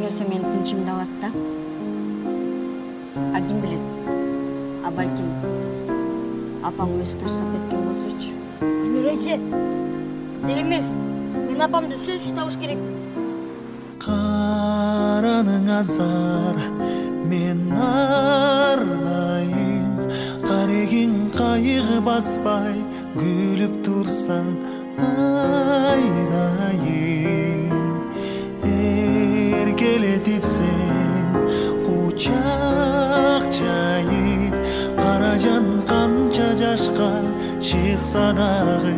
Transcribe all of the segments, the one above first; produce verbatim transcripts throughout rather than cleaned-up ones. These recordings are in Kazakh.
нерсе менин тынчымды алат да. А ким билет? А балким апаң өзү таштап кеткен болсочу. Нурече, эмес. Мен апамды сөзсүз табыш керек. Караның азар, мен ардайым. Карегин кайгы баспай, күлүп турсаң айдайым. Эркелетип сен кучак жайып, каражан канча жашка чыкса дагы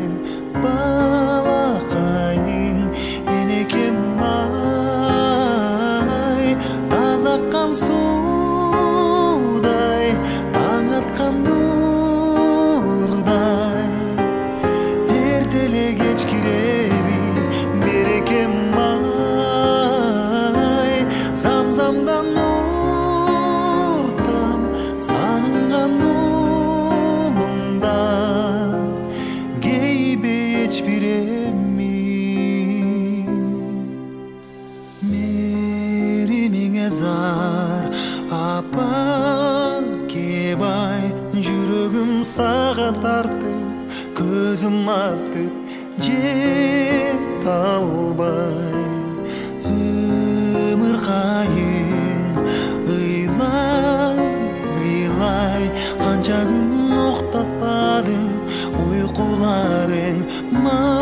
балакайың. Энекем ай, таза аккан суудай, таң аткан нурдай. Эртеле кеч киреби берекем ай, замзамдан нуртам сагынган уулумдан кейбе эч биремин. Меримиңе зар апа кебай, жүрөгүм сага тартып, көзүм артып жете албай. Ымыркайың ыйлай ыйлай, канча күн уктатпадым уйкуларың